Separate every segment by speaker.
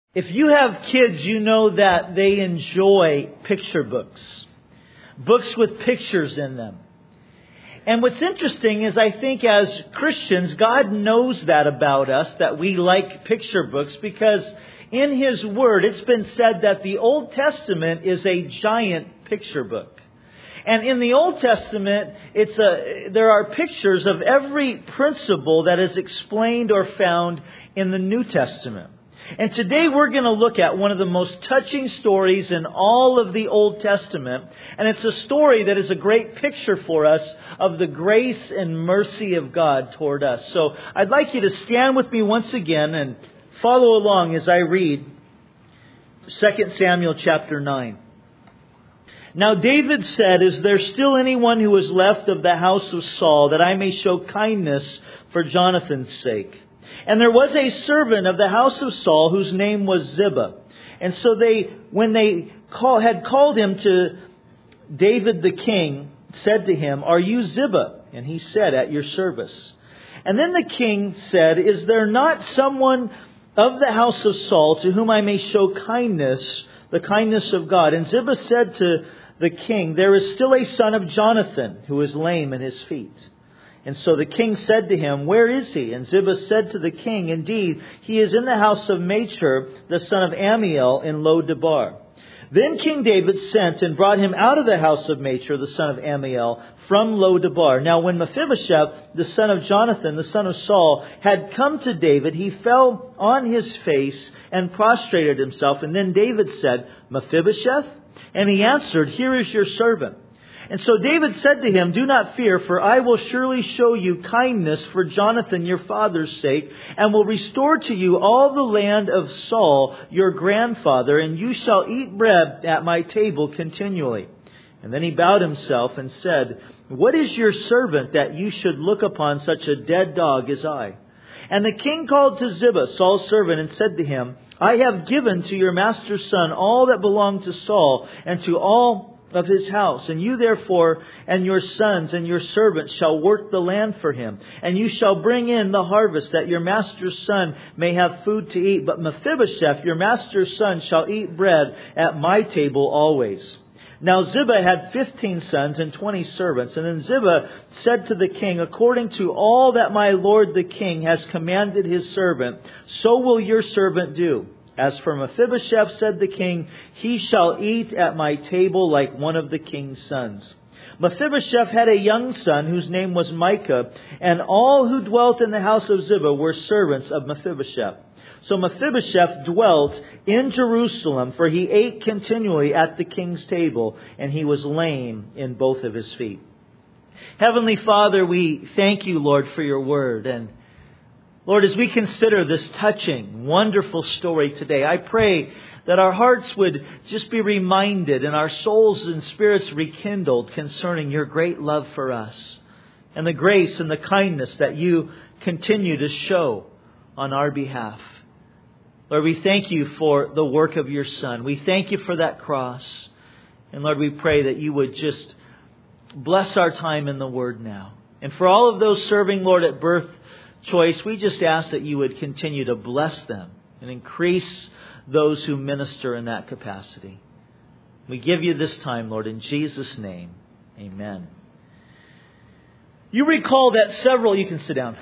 Speaker 1: If you have kids, you know that they enjoy picture books. Books with pictures in them. And what's interesting is I think as Christians, God knows that about us, that we like picture books, because in His Word, it's been said that the Old Testament is a giant picture book. And in the Old Testament, there are pictures of every principle that is explained or found in the New Testament. And today we're going to look at one of the most touching stories in all of the Old Testament. And it's a story that is a great picture for us of the grace and mercy of God toward us. So I'd like you to stand with me once again and follow along as I read 2 Samuel chapter 9. Now David said, "Is there still anyone who is left of the house of Saul, that I may show kindness for Jonathan's sake? And there was a servant of the house of Saul whose name was Ziba. And so when they had called him to David the king, said to him, 'Are you Ziba?' And he said, 'At your service.' And then the king said, 'Is there not someone of the house of Saul to whom I may show kindness, the kindness of God?' And Ziba said to the king, 'There is still a son of Jonathan who is lame in his feet.' And so the king said to him, 'Where is he?' And Ziba said to the king, 'Indeed, he is in the house of Machir, the son of Ammiel, in Lo-debar.' Then King David sent and brought him out of the house of Machir, the son of Ammiel, from Lo-debar. Now when Mephibosheth, the son of Jonathan, the son of Saul, had come to David, he fell on his face and prostrated himself. And then David said, 'Mephibosheth?' And he answered, 'Here is your servant.' And so David said to him, 'Do not fear, for I will surely show you kindness for Jonathan your father's sake, and will restore to you all the land of Saul your grandfather, and you shall eat bread at my table continually.' And then he bowed himself and said, 'What is your servant that you should look upon such a dead dog as I?' And the king called to Ziba, Saul's servant, and said to him, 'I have given to your master's son all that belonged to Saul, and to all of his house. And you therefore and your sons and your servants shall work the land for him. And you shall bring in the harvest, that your master's son may have food to eat. But Mephibosheth, your master's son, shall eat bread at my table always.' Now Ziba had 15 sons and 20 servants. And then Ziba said to the king, 'According to all that my lord the king has commanded his servant, so will your servant do. As for Mephibosheth,' said the king, 'he shall eat at my table like one of the king's sons.' Mephibosheth had a young son whose name was Micah, and all who dwelt in the house of Ziba were servants of Mephibosheth. So Mephibosheth dwelt in Jerusalem, for he ate continually at the king's table, and he was lame in both of his feet." Heavenly Father, we thank you, Lord, for your word. And Lord, as we consider this touching, wonderful story today, I pray that our hearts would just be reminded and our souls and spirits rekindled concerning your great love for us and the grace and the kindness that you continue to show on our behalf. Lord, we thank you for the work of your Son. We thank you for that cross. And Lord, we pray that you would just bless our time in the Word now. And for all of those serving, Lord, at Birth Choice, we just ask that you would continue to bless them and increase those who minister in that capacity. We give you this time, Lord, in Jesus' name. Amen. You recall that you can sit down.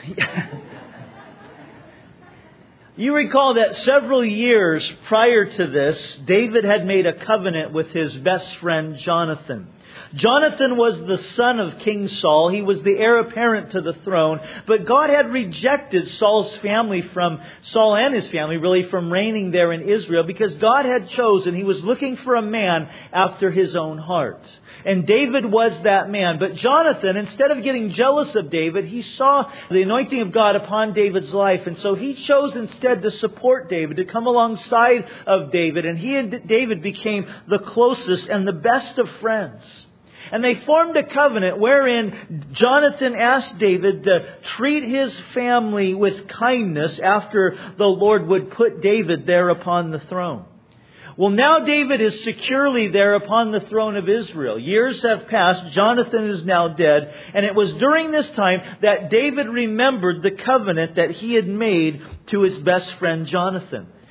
Speaker 1: You recall that several years prior to this, David had made a covenant with his best friend Jonathan. Jonathan was the son of King Saul. He was the heir apparent to the throne. But God had rejected Saul and his family really from reigning there in Israel, because God had chosen, he was looking for a man after his own heart. And David was that man. But Jonathan, instead of getting jealous of David, he saw the anointing of God upon David's life. And so he chose instead to support David, to come alongside of David. And he and David became the closest and the best of friends. And they formed a covenant wherein Jonathan asked David to treat his family with kindness after the Lord would put David there upon the throne. Well, now David is securely there upon the throne of Israel. Years have passed. Jonathan is now dead. And it was during this time that David remembered the covenant that he had made to his best friend Jonathan.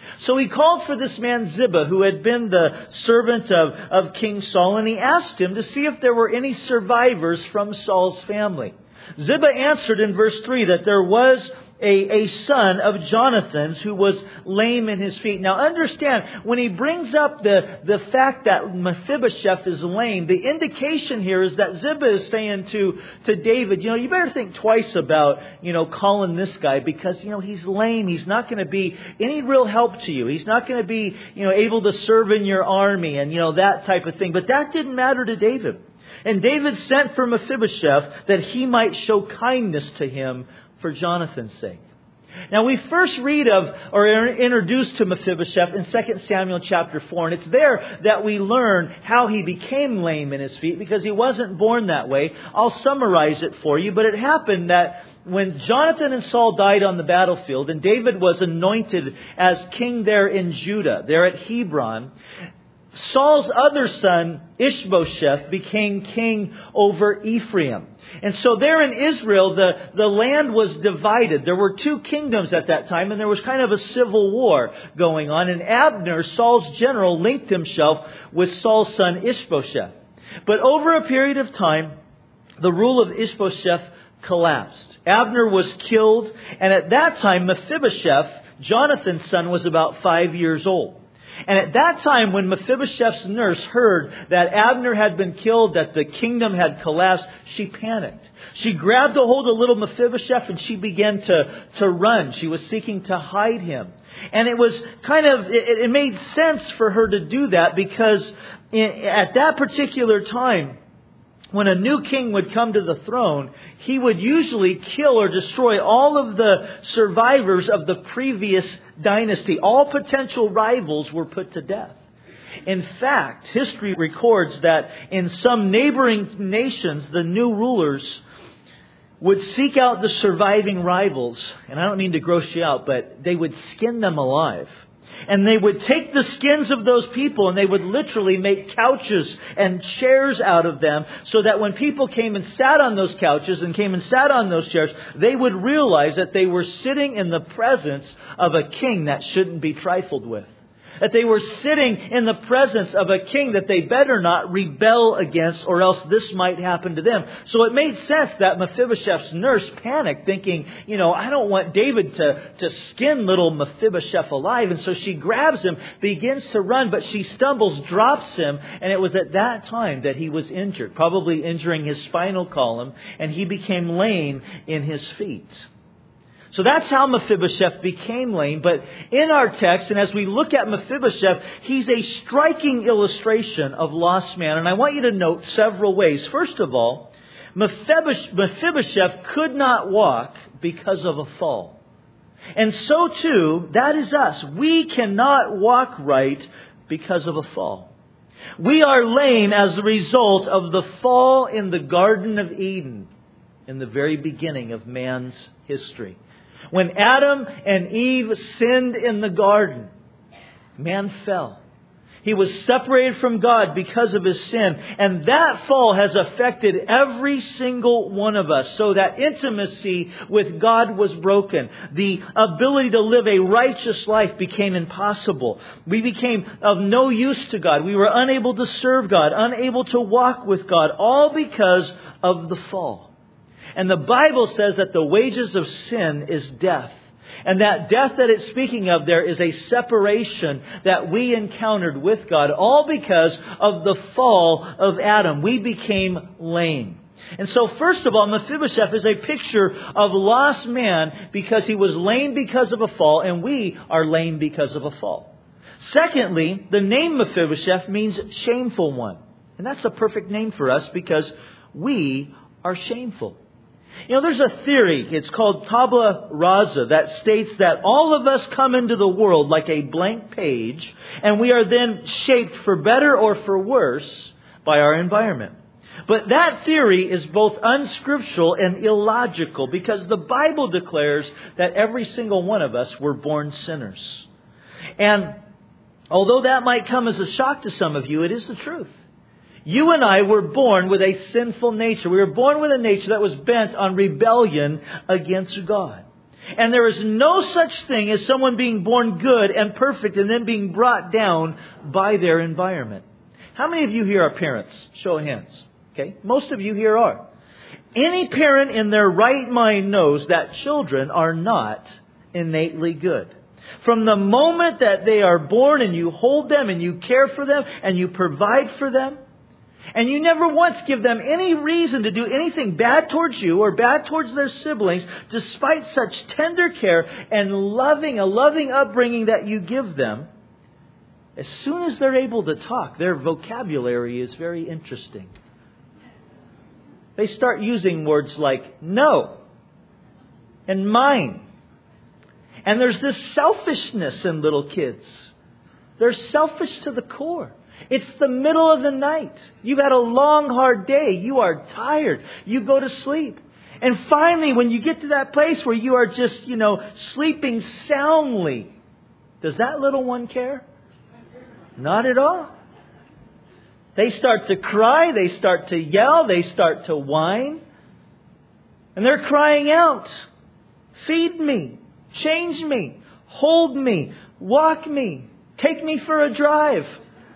Speaker 1: So he called for this man Ziba, who had been the servant of King Saul, and he asked him to see if there were any survivors from Saul's family. Ziba answered in verse 3 that there was a son of Jonathan's who was lame in his feet. Now understand, when he brings up the fact that Mephibosheth is lame, the indication here is that Ziba is saying to David, you better think twice about, calling this guy because, he's lame. He's not going to be any real help to you. He's not going to be, able to serve in your army and, that type of thing. But that didn't matter to David. And David sent for Mephibosheth that he might show kindness to him for Jonathan's sake. Now we first read of or are introduced to Mephibosheth in 2 Samuel chapter 4. And it's there that we learn how he became lame in his feet because he wasn't born that way. I'll summarize it for you. But it happened that when Jonathan and Saul died on the battlefield and David was anointed as king there in Judah, there at Hebron, Saul's other son, Ishbosheth, became king over Ephraim. And so there in Israel, the land was divided. There were two kingdoms at that time, and there was kind of a civil war going on. And Abner, Saul's general, linked himself with Saul's son Ishbosheth. But over a period of time, the rule of Ishbosheth collapsed. Abner was killed, and at that time, Mephibosheth, Jonathan's son, was about 5 years old. And at that time, when Mephibosheth's nurse heard that Abner had been killed, that the kingdom had collapsed, she panicked. She grabbed a hold of little Mephibosheth and she began to run. She was seeking to hide him. And it was it made sense for her to do that because at that particular time, when a new king would come to the throne, he would usually kill or destroy all of the survivors of the previous dynasty. All potential rivals were put to death. In fact, history records that in some neighboring nations, the new rulers would seek out the surviving rivals. And I don't mean to gross you out, but they would skin them alive. And they would take the skins of those people and they would literally make couches and chairs out of them so that when people came and sat on those couches and came and sat on those chairs, they would realize that they were sitting in the presence of a king that shouldn't be trifled with. That they were sitting in the presence of a king that they better not rebel against or else this might happen to them. So it made sense that Mephibosheth's nurse panicked thinking, I don't want David to skin little Mephibosheth alive. And so she grabs him, begins to run, but she stumbles, drops him. And it was at that time that he was injured, probably injuring his spinal column, and he became lame in his feet. So that's how Mephibosheth became lame. But in our text, and as we look at Mephibosheth, he's a striking illustration of lost man. And I want you to note several ways. First of all, Mephibosheth could not walk because of a fall. And so too, that is us. We cannot walk right because of a fall. We are lame as a result of the fall in the Garden of Eden in the very beginning of man's history. When Adam and Eve sinned in the garden, man fell. He was separated from God because of his sin. And that fall has affected every single one of us. So that intimacy with God was broken. The ability to live a righteous life became impossible. We became of no use to God. We were unable to serve God, unable to walk with God, all because of the fall. And the Bible says that the wages of sin is death. And that death that it's speaking of there is a separation that we encountered with God, all because of the fall of Adam. We became lame. And so first of all, Mephibosheth is a picture of lost man because he was lame because of a fall, and we are lame because of a fall. Secondly, the name Mephibosheth means shameful one. And that's a perfect name for us because we are shameful. There's a theory, it's called tabula rasa, that states that all of us come into the world like a blank page, and we are then shaped for better or for worse by our environment. But that theory is both unscriptural and illogical because the Bible declares that every single one of us were born sinners. And although that might come as a shock to some of you, it is the truth. You and I were born with a sinful nature. We were born with a nature that was bent on rebellion against God. And there is no such thing as someone being born good and perfect and then being brought down by their environment. How many of you here are parents? Show of hands. Okay, most of you here are. Any parent in their right mind knows that children are not innately good. From the moment that they are born and you hold them and you care for them and you provide for them, and you never once give them any reason to do anything bad towards you or bad towards their siblings, despite such tender care and a loving upbringing that you give them, as soon as they're able to talk, their vocabulary is very interesting. They start using words like no and mine. And there's this selfishness in little kids. They're selfish to the core. It's the middle of the night. You've had a long, hard day. You are tired. You go to sleep. And finally, when you get to that place where you are just, sleeping soundly, does that little one care? Not at all. They start to cry. They start to yell. They start to whine. And they're crying out, feed me, change me, hold me, walk me, take me for a drive.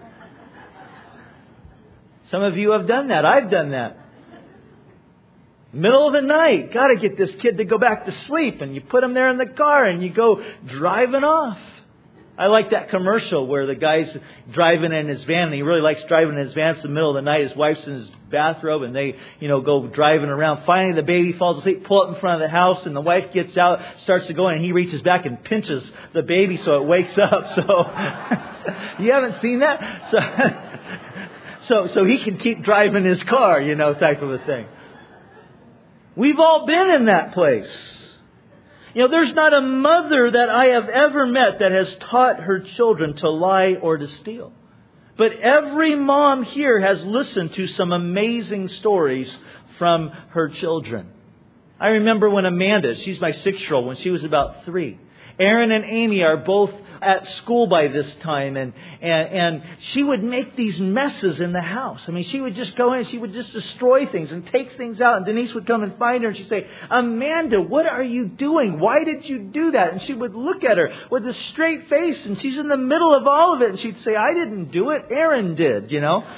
Speaker 1: Some of you have done that. I've done that. Middle of the night, got to get this kid to go back to sleep. And you put him there in the car and you go driving off. I like that commercial where the guy's driving in his van. And he really likes driving in his van. It's the middle of the night. His wife's in his bathrobe and they, go driving around. Finally, the baby falls asleep, pull it in front of the house. And the wife gets out, starts to go in. And he reaches back and pinches the baby so it wakes up. So, you haven't seen that? So he can keep driving his car, type of a thing. We've all been in that place. There's not a mother that I have ever met that has taught her children to lie or to steal. But every mom here has listened to some amazing stories from her children. I remember when Amanda, she's my 6-year-old, when she was about 3. Aaron and Amy are both at school by this time, and she would make these messes in the house. I mean, she would just go in, she would just destroy things and take things out. And Denise would come and find her and she'd say, Amanda, what are you doing? Why did you do that? And she would look at her with a straight face, and she's in the middle of all of it. And she'd say, I didn't do it. Aaron did,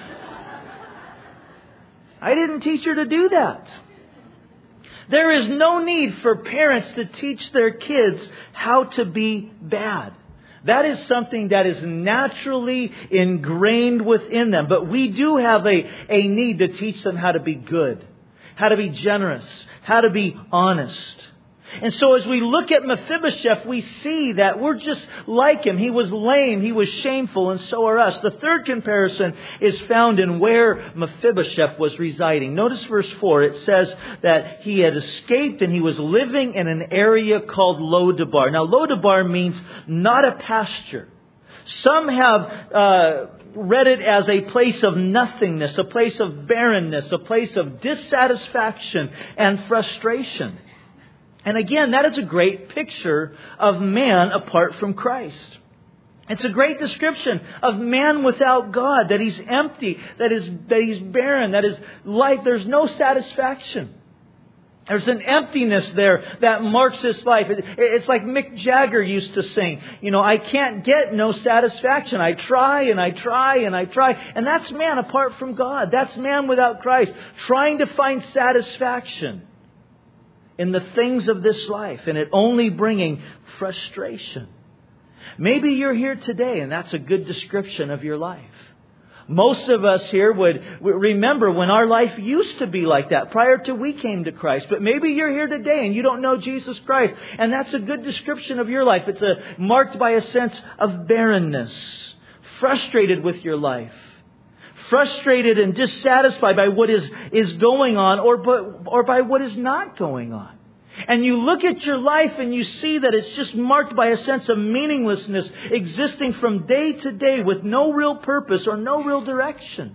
Speaker 1: I didn't teach her to do that. There is no need for parents to teach their kids how to be bad. That is something that is naturally ingrained within them. But we do have a need to teach them how to be good, how to be generous, how to be honest. And so as we look at Mephibosheth, we see that we're just like him. He was lame, he was shameful, and so are us. The third comparison is found in where Mephibosheth was residing. Notice verse 4. It says that he had escaped and he was living in an area called Lodabar. Now, Lodabar means not a pasture. Some have read it as a place of nothingness, a place of barrenness, a place of dissatisfaction and frustration. And again, that is a great picture of man apart from Christ. It's a great description of man without God, that he's empty, that he's barren, that his life, there's no satisfaction. There's an emptiness there that marks his life. It's like Mick Jagger used to sing, I can't get no satisfaction. I try and I try and I try. And that's man apart from God. That's man without Christ, trying to find satisfaction in the things of this life, and it only bringing frustration. Maybe you're here today and that's a good description of your life. Most of us here would remember when our life used to be like that prior to we came to Christ. But maybe you're here today and you don't know Jesus Christ, and that's a good description of your life. It's marked by a sense of barrenness, frustrated with your life, frustrated and dissatisfied by what is going on or by what is not going on. And you look at your life and you see that it's just marked by a sense of meaninglessness, existing from day to day with no real purpose or no real direction.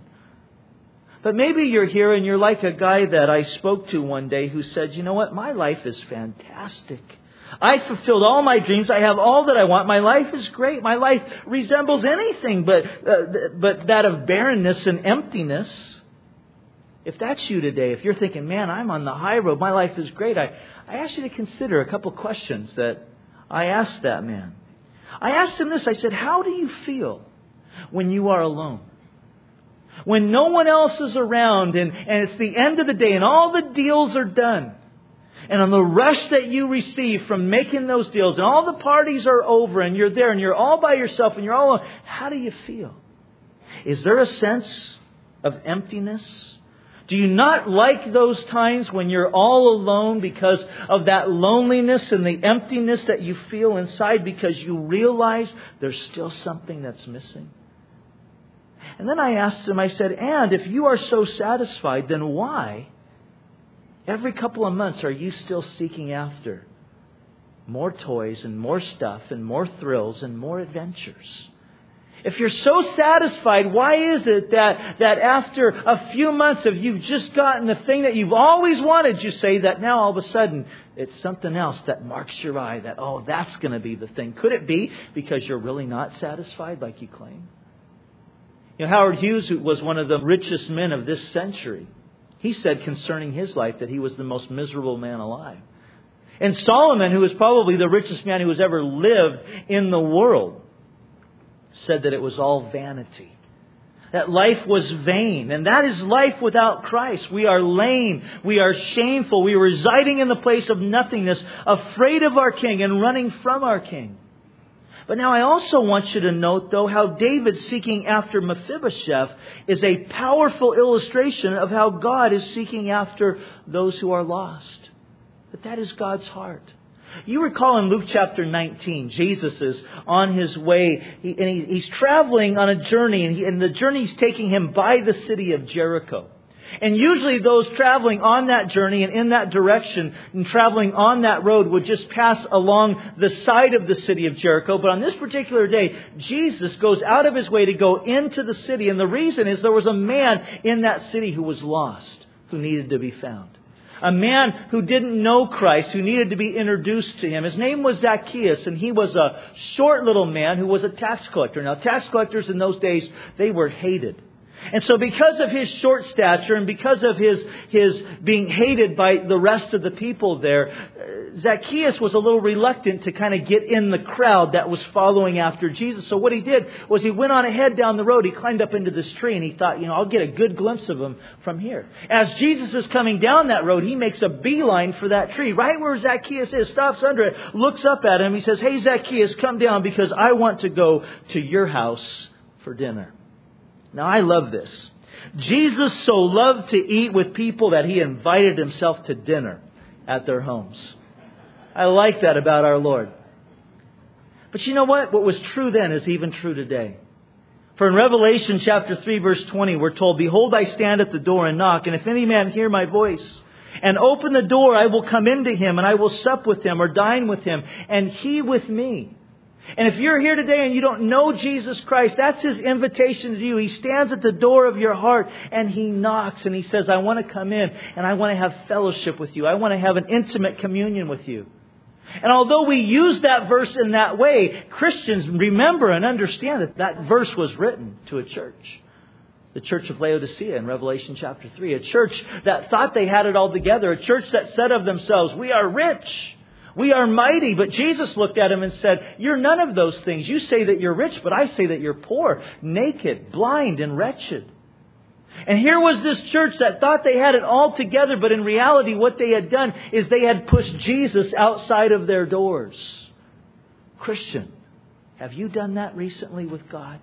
Speaker 1: But maybe you're here and you're like a guy that I spoke to one day who said, you know what, my life is fantastic. I fulfilled all my dreams. I have all that I want. My life is great. My life resembles anything but that of barrenness and emptiness. If that's you today, if you're thinking, man, I'm on the high road, my life is great, I ask you to consider a couple questions that I asked that man. I asked him this. I said, how do you feel when you are alone? When no one else is around and it's the end of the day and all the deals are done. And on the rush that you receive from making those deals and all the parties are over and you're there and you're all by yourself and you're all alone, how do you feel? Is there a sense of emptiness? Do you not like those times when you're all alone because of that loneliness and the emptiness that you feel inside because you realize there's still something that's missing? And then I asked him, I said, and if you are so satisfied, then why, every couple of months, are you still seeking after more toys and more stuff and more thrills and more adventures? If you're so satisfied, why is it that after a few months of you've just gotten the thing that you've always wanted, you say that now all of a sudden it's something else that marks your eye, that, oh, that's going to be the thing. Could it be because you're really not satisfied like you claim? You know, Howard Hughes, who was one of the richest men of this century, he said concerning his life that he was the most miserable man alive. And Solomon, who was probably the richest man who has ever lived in the world, said that it was all vanity. That life was vain. And that is life without Christ. We are lame. We are shameful. We are residing in the place of nothingness, afraid of our King and running from our King. But now I also want you to note, though, how David seeking after Mephibosheth is a powerful illustration of how God is seeking after those who are lost. But that is God's heart. You recall in Luke chapter 19, Jesus is on his way he's traveling on a journey and the journey is taking him by the city of Jericho. And usually those traveling on that journey and in that direction and traveling on that road would just pass along the side of the city of Jericho. But on this particular day, Jesus goes out of his way to go into the city. And the reason is there was a man in that city who was lost, who needed to be found. A man who didn't know Christ, who needed to be introduced to him. His name was Zacchaeus, and he was a short little man who was a tax collector. Now, tax collectors in those days, they were hated. And so because of his short stature and because of his being hated by the rest of the people there, Zacchaeus was a little reluctant to kind of get in the crowd that was following after Jesus. So what he did was he went on ahead down the road. He climbed up into this tree and he thought, I'll get a good glimpse of him from here. As Jesus is coming down that road, he makes a beeline for that tree. Right where Zacchaeus is, stops under it, looks up at him. He says, hey, Zacchaeus, come down because I want to go to your house for dinner. Now, I love this. Jesus so loved to eat with people that he invited himself to dinner at their homes. I like that about our Lord. But you know what? What was true then is even true today. For in Revelation chapter 3 verse 20, we're told, behold, I stand at the door and knock, and if any man hear my voice and open the door, I will come into him and I will sup with him or dine with him and he with me. And if you're here today and you don't know Jesus Christ, that's His invitation to you. He stands at the door of your heart and He knocks and He says, I want to come in and I want to have fellowship with you. I want to have an intimate communion with you. And although we use that verse in that way, Christians remember and understand that that verse was written to a church. The church of Laodicea in Revelation chapter 3. A church that thought they had it all together. A church that said of themselves, we are rich. We are mighty. But Jesus looked at him and said, you're none of those things. You say that you're rich, but I say that you're poor, naked, blind, and wretched. And here was this church that thought they had it all together, but in reality what they had done is they had pushed Jesus outside of their doors. Christian, have you done that recently with God?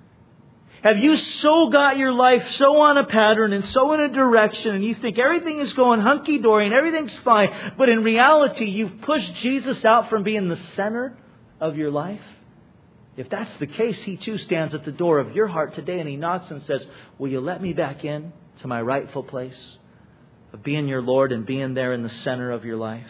Speaker 1: Have you so got your life so on a pattern and so in a direction and you think everything is going hunky-dory and everything's fine, but in reality you've pushed Jesus out from being the center of your life? If that's the case, He too stands at the door of your heart today and He knocks and says, will you let me back in to my rightful place of being your Lord and being there in the center of your life?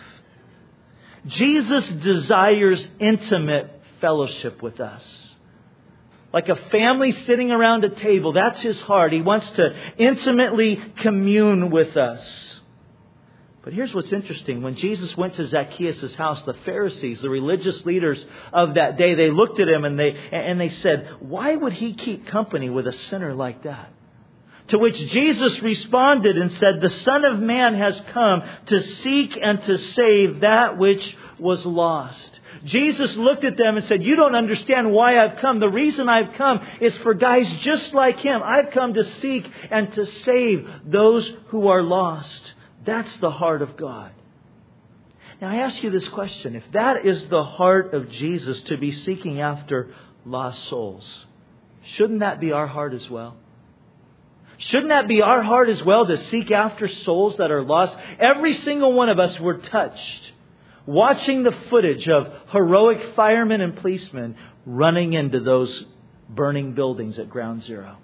Speaker 1: Jesus desires intimate fellowship with us. Like a family sitting around a table, that's His heart. He wants to intimately commune with us. But here's what's interesting. When Jesus went to Zacchaeus' house, the Pharisees, the religious leaders of that day, they looked at Him and they said, why would He keep company with a sinner like that? To which Jesus responded and said, "The Son of Man has come to seek and to save that which was lost." Jesus looked at them and said, "You don't understand why I've come. The reason I've come is for guys just like him. I've come to seek and to save those who are lost." That's the heart of God. Now I ask you this question. If that is the heart of Jesus, to be seeking after lost souls, shouldn't that be our heart as well? Shouldn't that be our heart as well, to seek after souls that are lost? Every single one of us were touched watching the footage of heroic firemen and policemen running into those burning buildings at Ground Zero.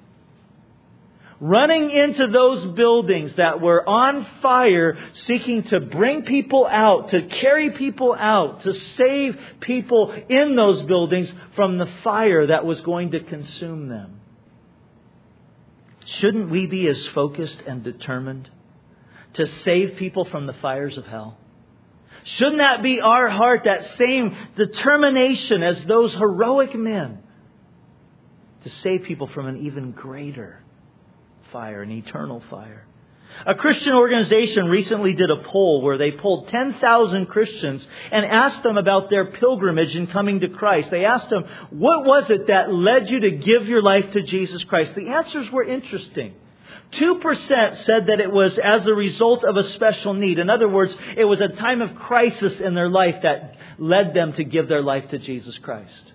Speaker 1: Running into those buildings that were on fire, seeking to bring people out, to carry people out, to save people in those buildings from the fire that was going to consume them. Shouldn't we be as focused and determined to save people from the fires of hell? Shouldn't that be our heart, that same determination as those heroic men, to save people from an even greater fire, an eternal fire? A Christian organization recently did a poll where they polled 10,000 Christians and asked them about their pilgrimage in coming to Christ. They asked them, what was it that led you to give your life to Jesus Christ? The answers were interesting. 2% said that it was as a result of a special need. In other words, it was a time of crisis in their life that led them to give their life to Jesus Christ.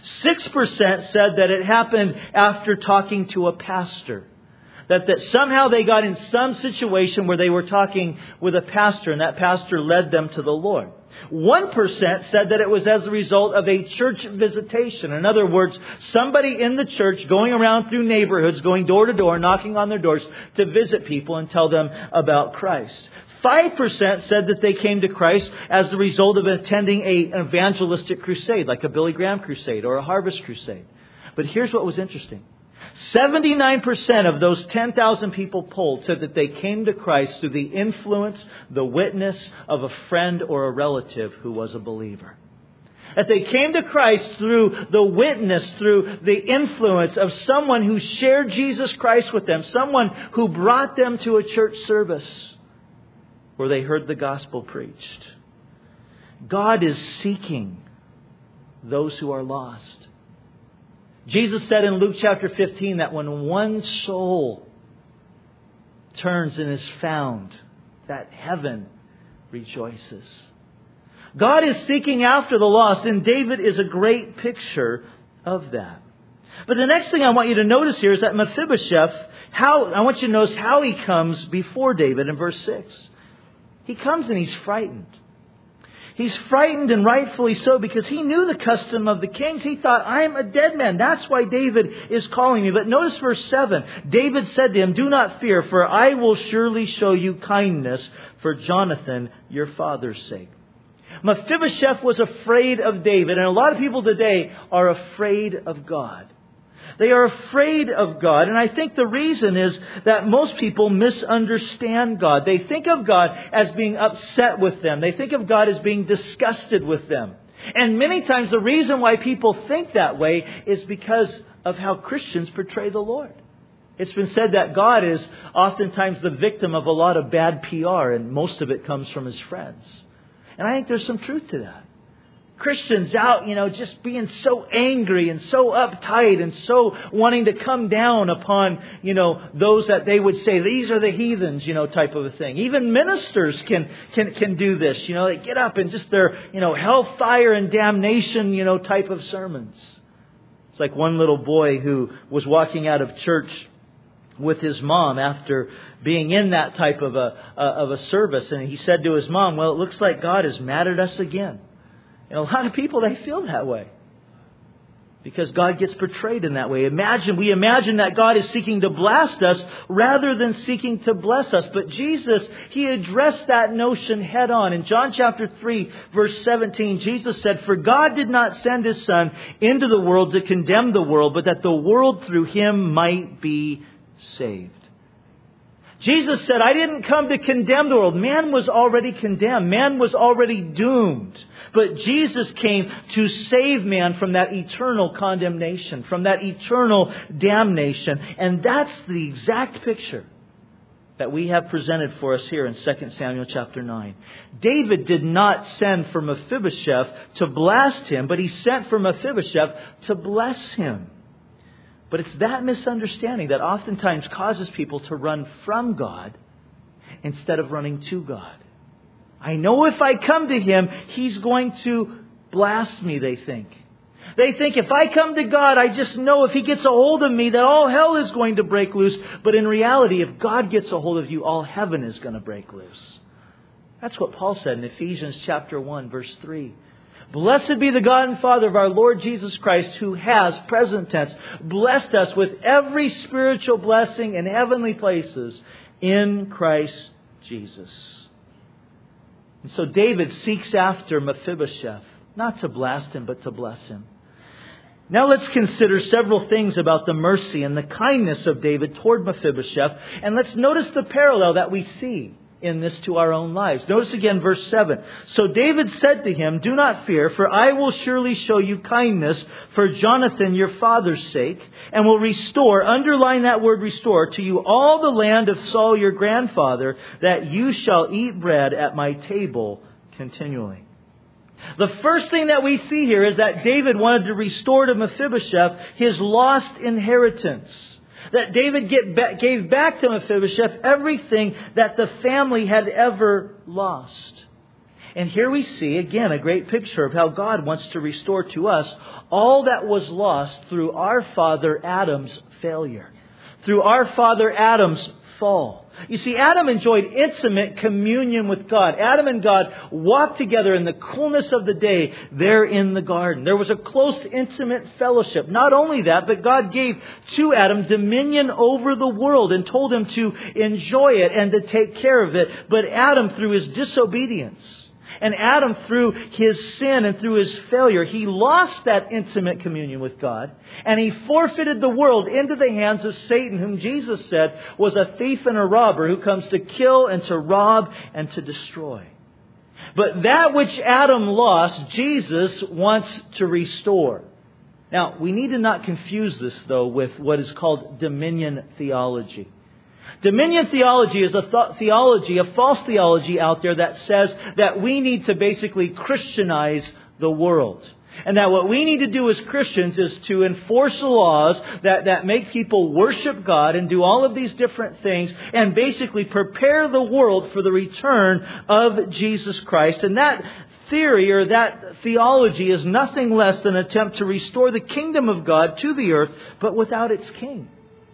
Speaker 1: 6% said that it happened after talking to a pastor. That somehow they got in some situation where they were talking with a pastor and that pastor led them to the Lord. 1% said that it was as a result of a church visitation. In other words, somebody in the church going around through neighborhoods, going door to door, knocking on their doors to visit people and tell them about Christ. 5% said that they came to Christ as a result of attending an evangelistic crusade, like a Billy Graham crusade or a Harvest crusade. But here's what was interesting. 79% of those 10,000 people polled said that they came to Christ through the influence, the witness of a friend or a relative who was a believer. That they came to Christ through the witness, through the influence of someone who shared Jesus Christ with them, someone who brought them to a church service where they heard the gospel preached. God is seeking those who are lost. Jesus said in Luke chapter 15 that when one soul turns and is found, that heaven rejoices. God is seeking after the lost, and David is a great picture of that. But the next thing I want you to notice here is that Mephibosheth, I want you to notice how he comes before David in verse 6. He comes and he's frightened. He's frightened, and rightfully so, because he knew the custom of the kings. He thought, I am a dead man. That's why David is calling me. But notice verse 7. David said to him, "Do not fear, for I will surely show you kindness for Jonathan, your father's sake." Mephibosheth was afraid of David, and a lot of people today are afraid of God. They are afraid of God, and I think the reason is that most people misunderstand God. They think of God as being upset with them. They think of God as being disgusted with them. And many times the reason why people think that way is because of how Christians portray the Lord. It's been said that God is oftentimes the victim of a lot of bad PR, and most of it comes from His friends. And I think there's some truth to that. Christians out, just being so angry and so uptight and so wanting to come down upon, those that they would say, these are the heathens, type of a thing. Even ministers can do this. They get up and just their, hellfire and damnation, type of sermons. It's like one little boy who was walking out of church with his mom after being in that type of a service. And he said to his mom, "Well, it looks like God is mad at us again." And a lot of people, they feel that way because God gets portrayed in that way. We imagine that God is seeking to blast us rather than seeking to bless us. But Jesus, He addressed that notion head on. In John chapter 3, verse 17, Jesus said, "For God did not send His Son into the world to condemn the world, but that the world through Him might be saved." Jesus said, I didn't come to condemn the world. Man was already condemned. Man was already doomed. But Jesus came to save man from that eternal condemnation, from that eternal damnation. And that's the exact picture that we have presented for us here in 2 Samuel chapter 9. David did not send for Mephibosheth to blast him, but he sent for Mephibosheth to bless him. But it's that misunderstanding that oftentimes causes people to run from God instead of running to God. I know if I come to Him, He's going to blast me, they think. They think if I come to God, I just know if He gets a hold of me that all hell is going to break loose. But in reality, if God gets a hold of you, all heaven is going to break loose. That's what Paul said in Ephesians chapter 1, verse 3. Blessed be the God and Father of our Lord Jesus Christ, who has, present tense, blessed us with every spiritual blessing in heavenly places in Christ Jesus. And so David seeks after Mephibosheth, not to blast him, but to bless him. Now let's consider several things about the mercy and the kindness of David toward Mephibosheth. And let's notice the parallel that we see in this to our own lives. Notice again verse 7. So David said to him, do not fear, for I will surely show you kindness for Jonathan your father's sake, and will restore, underline that word restore, to you all the land of Saul your grandfather, that you shall eat bread at my table continually. The first thing that we see here is that David wanted to restore to Mephibosheth his lost inheritance. That David gave back to Mephibosheth everything that the family had ever lost. And here we see, again, a great picture of how God wants to restore to us all that was lost through our father Adam's failure. Through our father Adam's fall. You see, Adam enjoyed intimate communion with God. Adam and God walked together in the coolness of the day there in the garden. There was a close, intimate fellowship. Not only that, but God gave to Adam dominion over the world and told him to enjoy it and to take care of it. But Adam, through his disobedience, and Adam, through his sin and through his failure, he lost that intimate communion with God. And he forfeited the world into the hands of Satan, whom Jesus said was a thief and a robber who comes to kill and to rob and to destroy. But that which Adam lost, Jesus wants to restore. Now, we need to not confuse this, though, with what is called dominion theology. Dominion theology is a false theology out there that says that we need to basically Christianize the world. And that what we need to do as Christians is to enforce the laws that make people worship God and do all of these different things and basically prepare the world for the return of Jesus Christ. And that theory or that theology is nothing less than an attempt to restore the kingdom of God to the earth, but without its king.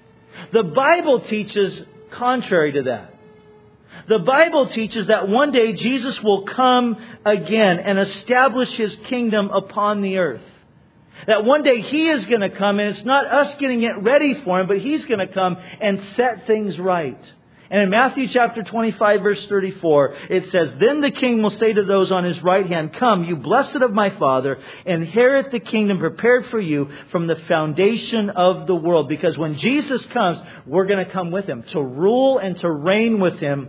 Speaker 1: The Bible teaches contrary to that. The Bible teaches that one day Jesus will come again and establish His kingdom upon the earth. That one day He is going to come, and it's not us getting it ready for Him, but He's going to come and set things right. And in Matthew chapter 25, verse 34, it says, Then the king will say to those on his right hand, Come, you blessed of my Father, inherit the kingdom prepared for you from the foundation of the world. Because when Jesus comes, we're going to come with Him to rule and to reign with Him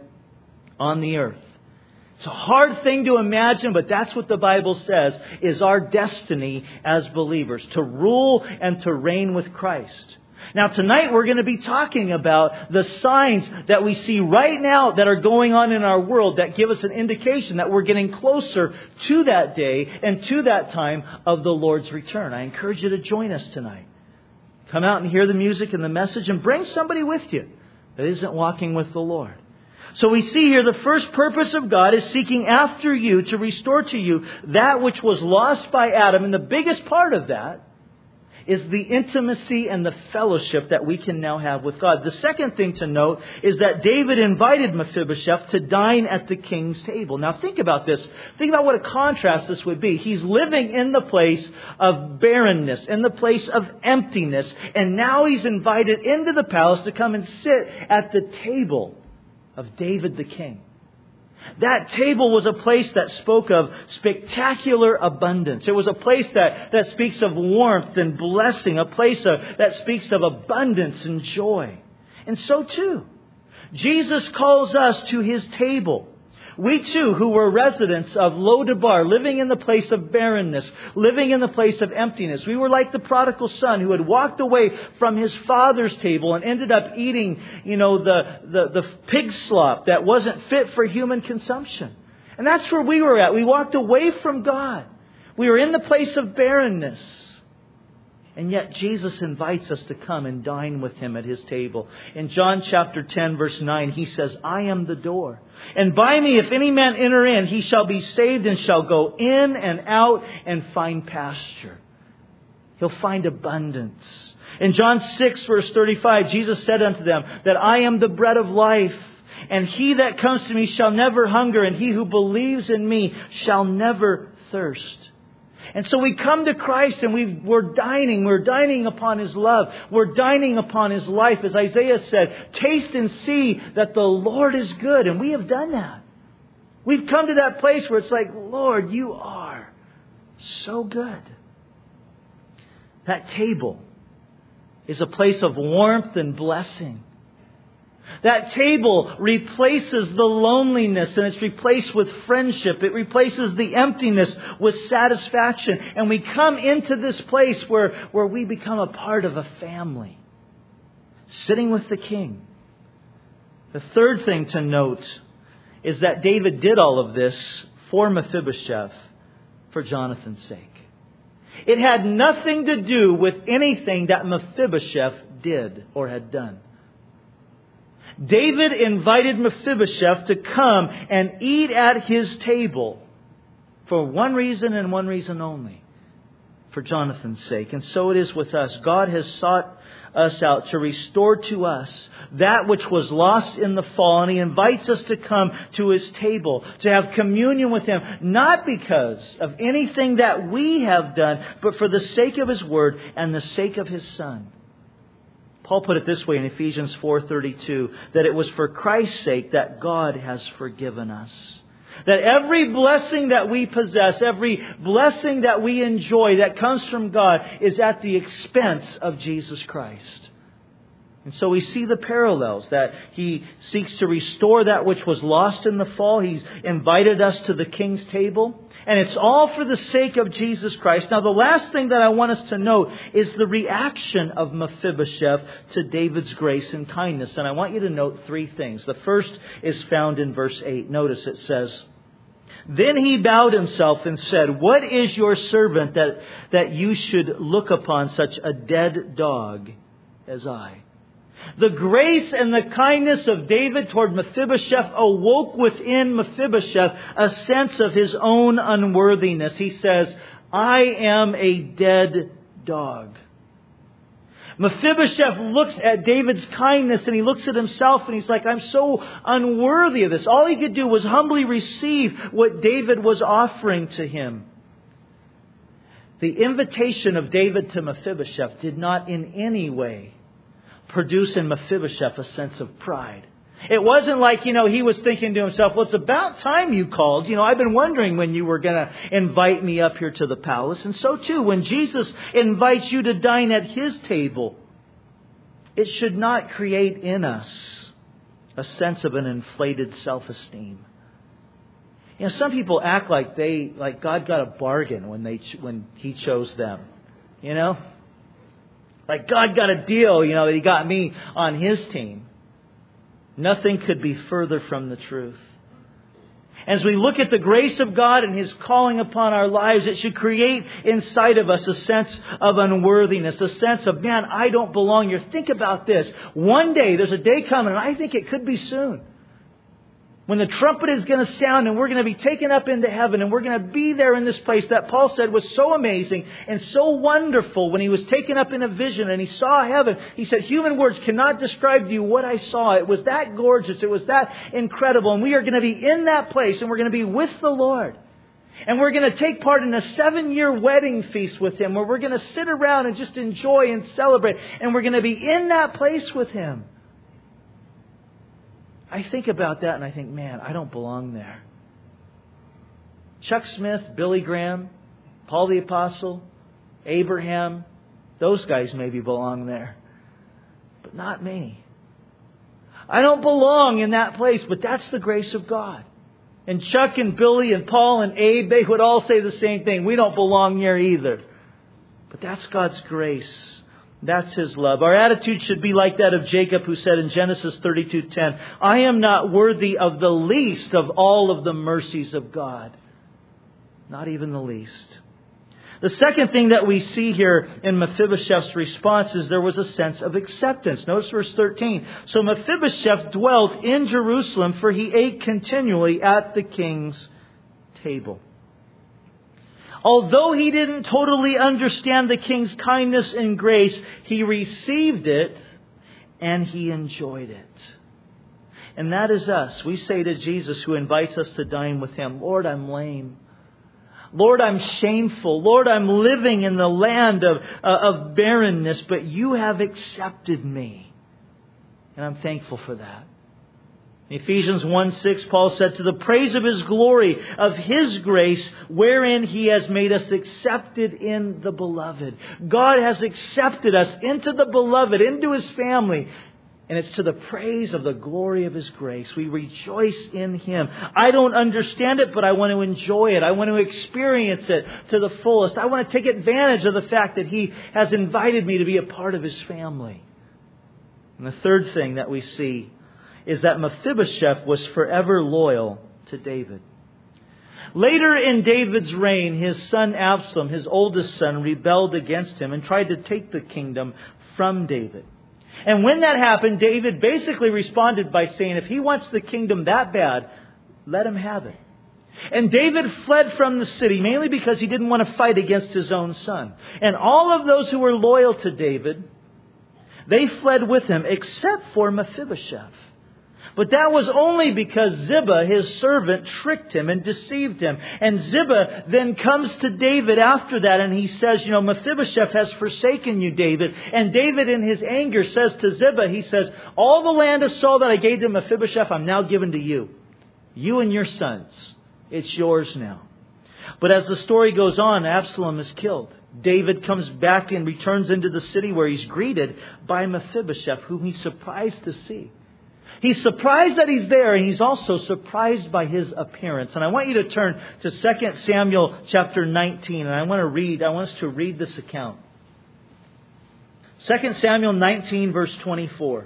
Speaker 1: on the earth. It's a hard thing to imagine, but that's what the Bible says is our destiny as believers, to rule and to reign with Christ. Now tonight we're going to be talking about the signs that we see right now that are going on in our world that give us an indication that we're getting closer to that day and to that time of the Lord's return. I encourage you to join us tonight. Come out and hear the music and the message and bring somebody with you that isn't walking with the Lord. So we see here the first purpose of God is seeking after you to restore to you that which was lost by Adam. And the biggest part of that is the intimacy and the fellowship that we can now have with God. The second thing to note is that David invited Mephibosheth to dine at the king's table. Now think about this. Think about what a contrast this would be. He's living in the place of barrenness, in the place of emptiness. And now he's invited into the palace to come and sit at the table of David the king. That table was a place that spoke of spectacular abundance. It was a place that speaks of warmth and blessing. A place that speaks of abundance and joy. And so too, Jesus calls us to His table. We too, who were residents of Lodabar, living in the place of barrenness, living in the place of emptiness. We were like the prodigal son who had walked away from his father's table and ended up eating, the pig slop that wasn't fit for human consumption. And that's where we were at. We walked away from God. We were in the place of barrenness. And yet Jesus invites us to come and dine with Him at His table. In John chapter 10 verse 9, He says, I am the door. And by me, if any man enter in, he shall be saved and shall go in and out and find pasture. He'll find abundance. In John 6 verse 35, Jesus said unto them that I am the bread of life. And he that comes to me shall never hunger. And he who believes in me shall never thirst. And so we come to Christ and we're dining upon His love. We're dining upon His life. As Isaiah said, taste and see that the Lord is good. And we have done that. We've come to that place where it's like, Lord, You are so good. That table is a place of warmth and blessing. That table replaces the loneliness and it's replaced with friendship. It replaces the emptiness with satisfaction. And we come into this place where we become a part of a family. Sitting with the King. The third thing to note is that David did all of this for Mephibosheth for Jonathan's sake. It had nothing to do with anything that Mephibosheth did or had done. David invited Mephibosheth to come and eat at his table for one reason and one reason only. For Jonathan's sake. And so it is with us. God has sought us out to restore to us that which was lost in the fall. And He invites us to come to His table, to have communion with Him. Not because of anything that we have done, but for the sake of His Word and the sake of His Son. Paul put it this way in Ephesians 4:32, that it was for Christ's sake that God has forgiven us. That every blessing that we possess, every blessing that we enjoy that comes from God is at the expense of Jesus Christ. And so we see the parallels that He seeks to restore that which was lost in the fall. He's invited us to the King's table. And it's all for the sake of Jesus Christ. Now the last thing that I want us to note is the reaction of Mephibosheth to David's grace and kindness. And I want you to note three things. The first is found in verse 8. Notice it says, Then he bowed himself and said, What is your servant that you should look upon such a dead dog as I? The grace and the kindness of David toward Mephibosheth awoke within Mephibosheth a sense of his own unworthiness. He says, I am a dead dog. Mephibosheth looks at David's kindness and he looks at himself and he's like, I'm so unworthy of this. All he could do was humbly receive what David was offering to him. The invitation of David to Mephibosheth did not in any way produce in Mephibosheth a sense of pride. It wasn't like, he was thinking to himself, well, it's about time you called. I've been wondering when you were going to invite me up here to the palace. And so too, when Jesus invites you to dine at His table, it should not create in us a sense of an inflated self-esteem. Some people act like God got a bargain when He chose them. Like God got a deal, that He got me on His team. Nothing could be further from the truth. As we look at the grace of God and His calling upon our lives, it should create inside of us a sense of unworthiness, a sense of, man, I don't belong here. Think about this. One day, there's a day coming, and I think it could be soon, when the trumpet is going to sound and we're going to be taken up into heaven and we're going to be there in this place that Paul said was so amazing and so wonderful when he was taken up in a vision and he saw heaven. He said, human words cannot describe to you what I saw. It was that gorgeous. It was that incredible. And we are going to be in that place and we're going to be with the Lord. And we're going to take part in a 7-year wedding feast with Him where we're going to sit around and just enjoy and celebrate. And we're going to be in that place with Him. I think about that and I think, man, I don't belong there. Chuck Smith, Billy Graham, Paul the Apostle, Abraham, those guys maybe belong there. But not me. I don't belong in that place, but that's the grace of God. And Chuck and Billy and Paul and Abe, they would all say the same thing. We don't belong here either. But that's God's grace. That's His love. Our attitude should be like that of Jacob, who said in Genesis 32:10, I am not worthy of the least of all of the mercies of God. Not even the least. The second thing that we see here in Mephibosheth's response is there was a sense of acceptance. Notice verse 13. So Mephibosheth dwelt in Jerusalem, for he ate continually at the king's table. Although he didn't totally understand the king's kindness and grace, he received it and he enjoyed it. And that is us. We say to Jesus, who invites us to dine with Him, Lord, I'm lame. Lord, I'm shameful. Lord, I'm living in the land of barrenness, but You have accepted me. And I'm thankful for that. In Ephesians 1:6, Paul said, to the praise of His glory, of His grace, wherein He has made us accepted in the Beloved. God has accepted us into the Beloved, into His family. And it's to the praise of the glory of His grace. We rejoice in Him. I don't understand it, but I want to enjoy it. I want to experience it to the fullest. I want to take advantage of the fact that He has invited me to be a part of His family. And the third thing that we see is that Mephibosheth was forever loyal to David. Later in David's reign, his son Absalom, his oldest son, rebelled against him and tried to take the kingdom from David. And when that happened, David basically responded by saying, if he wants the kingdom that bad, let him have it. And David fled from the city, mainly because he didn't want to fight against his own son. And all of those who were loyal to David, they fled with him, except for Mephibosheth. But that was only because Ziba, his servant, tricked him and deceived him. And Ziba then comes to David after that and he says, Mephibosheth has forsaken you, David. And David in his anger says to Ziba, he says, all the land of Saul that I gave to Mephibosheth, I'm now given to you. You and your sons. It's yours now. But as the story goes on, Absalom is killed. David comes back and returns into the city where he's greeted by Mephibosheth, whom he's surprised to see. He's surprised that he's there, and he's also surprised by his appearance. And I want you to turn to 2 Samuel chapter 19, and I want us to read this account. 2 Samuel 19, verse 24.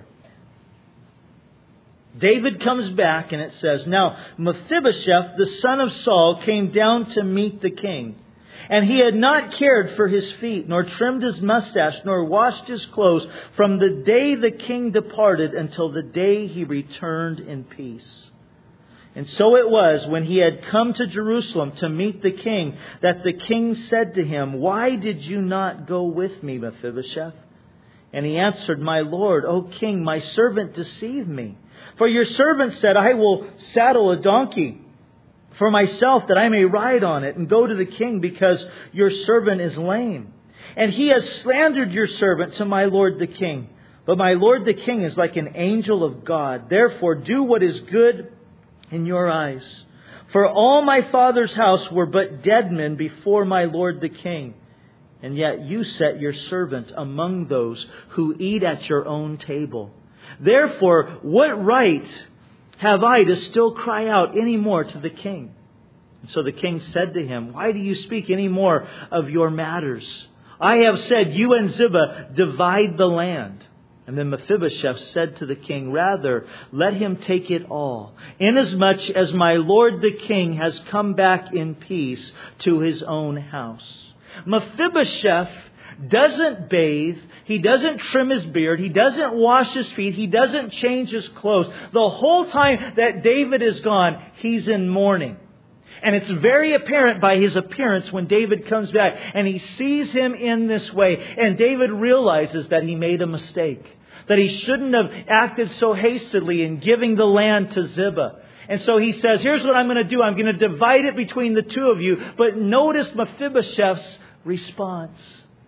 Speaker 1: David comes back, and it says, Now Mephibosheth, the son of Saul, came down to meet the king. And he had not cared for his feet, nor trimmed his mustache, nor washed his clothes from the day the king departed until the day he returned in peace. And so it was, when he had come to Jerusalem to meet the king, that the king said to him, Why did you not go with me, Mephibosheth? And he answered, My lord, O king, my servant deceived me. For your servant said, I will saddle a donkey for myself, that I may ride on it and go to the king, because your servant is lame. And he has slandered your servant to my lord the king. But my lord the king is like an angel of God. Therefore do what is good in your eyes. For all my father's house were but dead men before my lord the king. And yet you set your servant among those who eat at your own table. Therefore, what right have I to still cry out any more to the king? And so the king said to him, Why do you speak any more of your matters? I have said, you and Ziba divide the land. And then Mephibosheth said to the king, Rather, let him take it all, inasmuch as my lord the king has come back in peace to his own house. Mephibosheth doesn't bathe, he doesn't trim his beard, he doesn't wash his feet, he doesn't change his clothes. The whole time that David is gone, he's in mourning. And it's very apparent by his appearance when David comes back and he sees him in this way. And David realizes that he made a mistake, that he shouldn't have acted so hastily in giving the land to Ziba. And so he says, here's what I'm going to do. I'm going to divide it between the two of you. But notice Mephibosheth's response.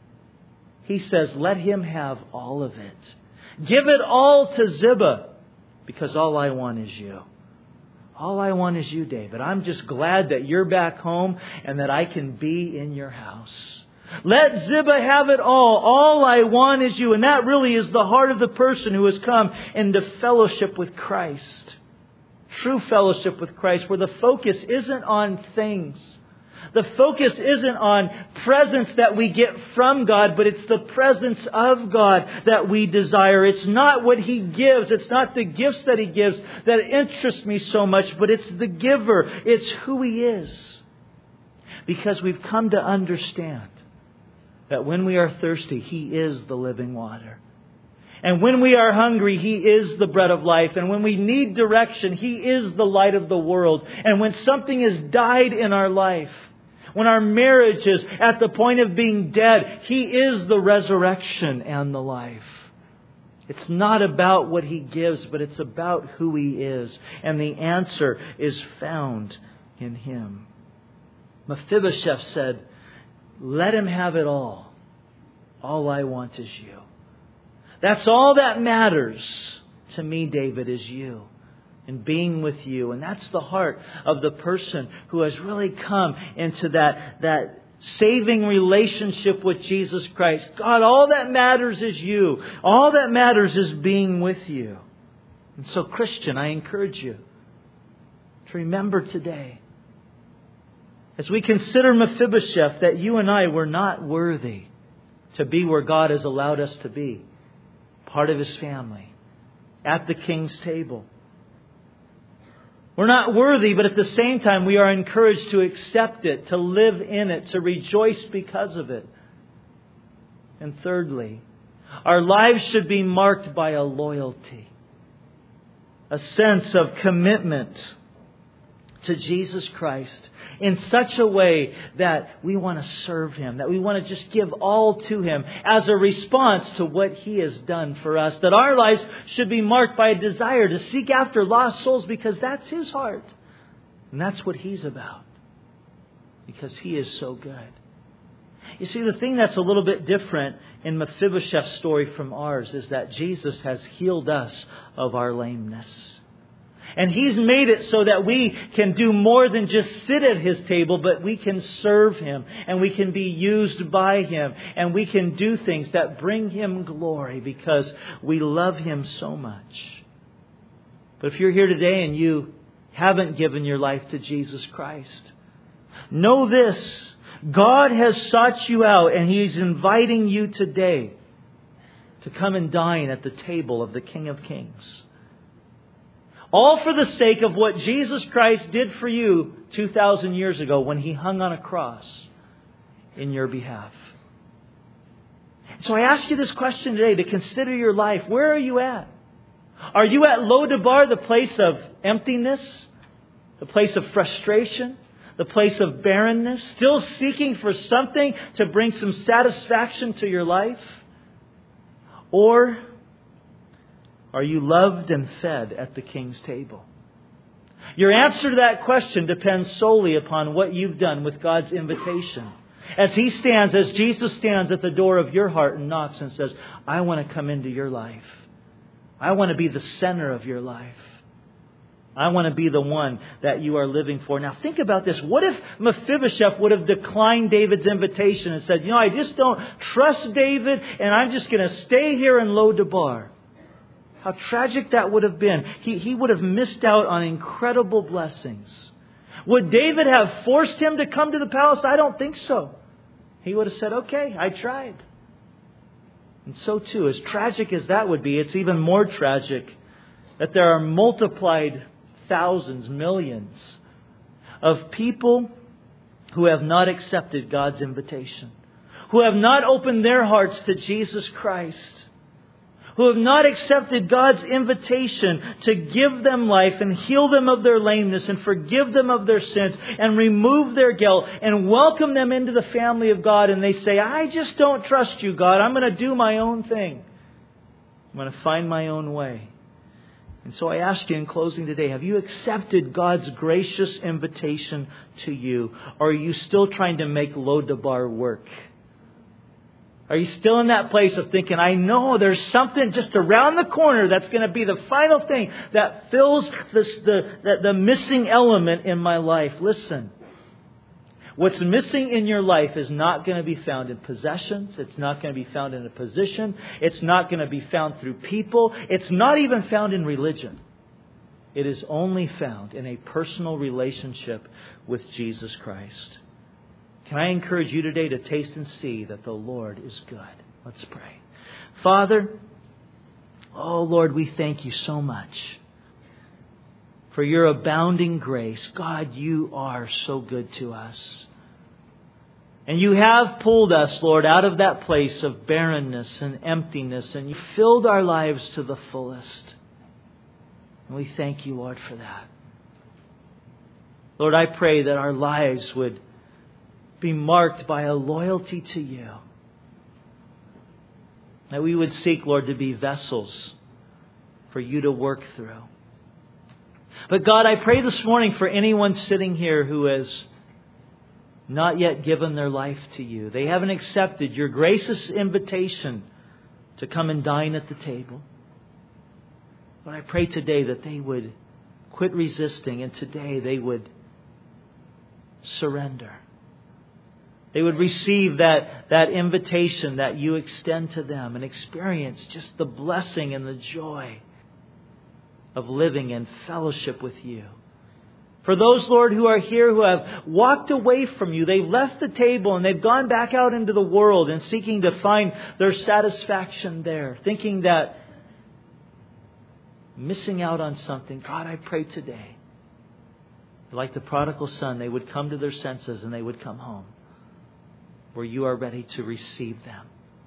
Speaker 1: He says, let him have all of it. Give it all to Ziba, because all I want is you. All I want is you, David. I'm just glad that you're back home and that I can be in your house. Let Ziba have it all. All I want is you. And that really is the heart of the person who has come into fellowship with Christ. True fellowship with Christ, where the focus isn't on things. The focus isn't on presence that we get from God, but it's the presence of God that we desire. It's not what He gives. It's not the gifts that He gives that interest me so much, but it's the giver. It's who He is. Because we've come to understand that when we are thirsty, He is the living water. And when we are hungry, He is the bread of life. And when we need direction, He is the light of the world. And when something has died in our life, when our marriage is at the point of being dead, He is the resurrection and the life. It's not about what He gives, but it's about who He is. And the answer is found in Him. Mephibosheth said, let him have it all. All I want is you. That's all that matters to me, David, is you. And being with you. And that's the heart of the person who has really come into that saving relationship with Jesus Christ. God, all that matters is you. All that matters is being with you. And so, Christian, I encourage you to remember today, as we consider Mephibosheth, that you and I were not worthy to be where God has allowed us to be. Part of His family. At the king's table. We're not worthy, but at the same time we are encouraged to accept it, to live in it, to rejoice because of it. And thirdly, our lives should be marked by a loyalty. A sense of commitment to Jesus Christ in such a way that we want to serve Him, that we want to just give all to Him as a response to what He has done for us. That our lives should be marked by a desire to seek after lost souls because that's His heart. And that's what He's about. Because He is so good. You see, the thing that's a little bit different in Mephibosheth's story from ours is that Jesus has healed us of our lameness. And He's made it so that we can do more than just sit at His table, but we can serve Him and we can be used by Him and we can do things that bring Him glory because we love Him so much. But if you're here today and you haven't given your life to Jesus Christ, know this: God has sought you out and He's inviting you today to come and dine at the table of the King of Kings. All for the sake of what Jesus Christ did for you 2,000 years ago when He hung on a cross in your behalf. So I ask you this question today to consider your life. Where are you at? Are you at Lodabar, the place of emptiness, the place of frustration, the place of barrenness, still seeking for something to bring some satisfaction to your life? Or are you loved and fed at the King's table? Your answer to that question depends solely upon what you've done with God's invitation. As Jesus stands at the door of your heart and knocks and says, I want to come into your life. I want to be the center of your life. I want to be the one that you are living for. Now think about this. What if Mephibosheth would have declined David's invitation and said, I just don't trust David and I'm just going to stay here in Lodabar? How tragic that would have been. He would have missed out on incredible blessings. Would David have forced him to come to the palace? I don't think so. He would have said, okay, I tried. And so too, as tragic as that would be, it's even more tragic that there are multiplied thousands, millions of people who have not accepted God's invitation, who have not opened their hearts to Jesus Christ, who have not accepted God's invitation to give them life and heal them of their lameness and forgive them of their sins and remove their guilt and welcome them into the family of God. And they say, I just don't trust you, God. I'm going to do my own thing. I'm going to find my own way. And so I ask you in closing today, have you accepted God's gracious invitation to you? Or are you still trying to make Lodabar work? Are you still in that place of thinking, I know there's something just around the corner that's going to be the final thing that fills the missing element in my life? Listen, What's missing in your life is not going to be found in possessions. It's not going to be found in a position. It's not going to be found through people. It's not even found in religion. It is only found in a personal relationship with Jesus Christ. Can I encourage you today to taste and see that the Lord is good? Let's pray. Father, oh Lord, we thank you so much for your abounding grace. God, you are so good to us. And you have pulled us, Lord, out of that place of barrenness and emptiness, and you filled our lives to the fullest. And we thank you, Lord, for that. Lord, I pray that our lives would be marked by a loyalty to you. That we would seek, Lord, to be vessels for you to work through. But God, I pray this morning for anyone sitting here who has not yet given their life to you. They haven't accepted your gracious invitation to come and dine at the table. But I pray today that they would quit resisting, and today they would surrender. They would receive that invitation that you extend to them and experience just the blessing and the joy of living in fellowship with you. For those, Lord, who are here who have walked away from you, they've left the table and they've gone back out into the world and seeking to find their satisfaction there, thinking that missing out on something. God, I pray today, like the prodigal son, they would come to their senses and they would come home, where you are ready to receive them,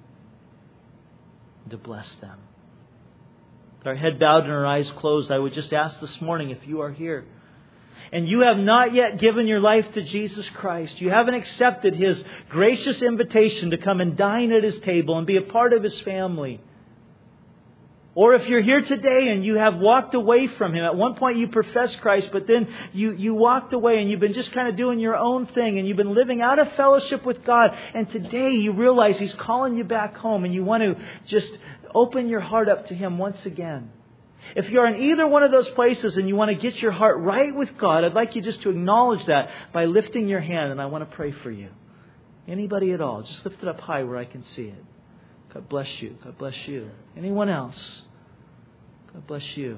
Speaker 1: to bless them. With our head bowed and our eyes closed, I would just ask this morning, if you are here and you have not yet given your life to Jesus Christ, you haven't accepted His gracious invitation to come and dine at His table and be a part of His family. Or if you're here today and you have walked away from Him. At one point you professed Christ, but then you walked away and you've been just kind of doing your own thing and you've been living out of fellowship with God. And today you realize He's calling you back home and you want to just open your heart up to Him once again. If you're in either one of those places and you want to get your heart right with God, I'd like you just to acknowledge that by lifting your hand, and I want to pray for you. Anybody at all, just lift it up high where I can see it. God bless you. God bless you. Anyone else? God bless you.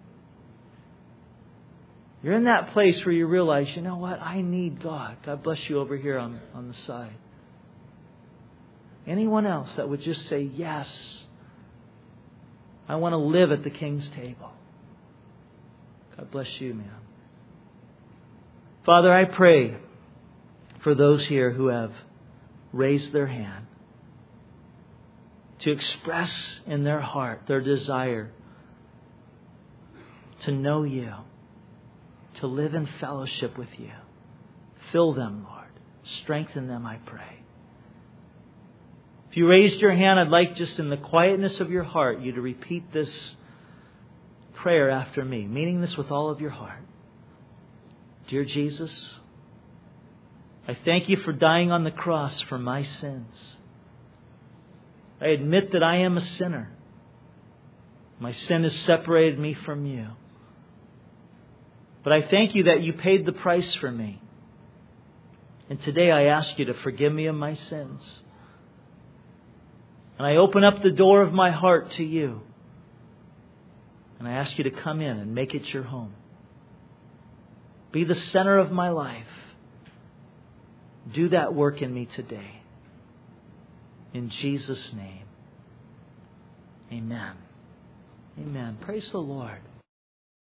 Speaker 1: You're in that place where you realize, you know what? I need God. God bless you over here on the side. Anyone else that would just say, yes, I want to live at the King's table. God bless you, man. Father, I pray for those here who have raised their hand to express in their heart their desire to know you, to live in fellowship with you. Fill them, Lord. Strengthen them, I pray. If you raised your hand, I'd like just in the quietness of your heart, you to repeat this prayer after me, meaning this with all of your heart. Dear Jesus, I thank you for dying on the cross for my sins. I admit that I am a sinner. My sin has separated me from you. But I thank you that you paid the price for me. And today I ask you to forgive me of my sins. And I open up the door of my heart to you. And I ask you to come in and make it your home. Be the center of my life. Do that work in me today. In Jesus' name. Amen. Amen. Praise the Lord.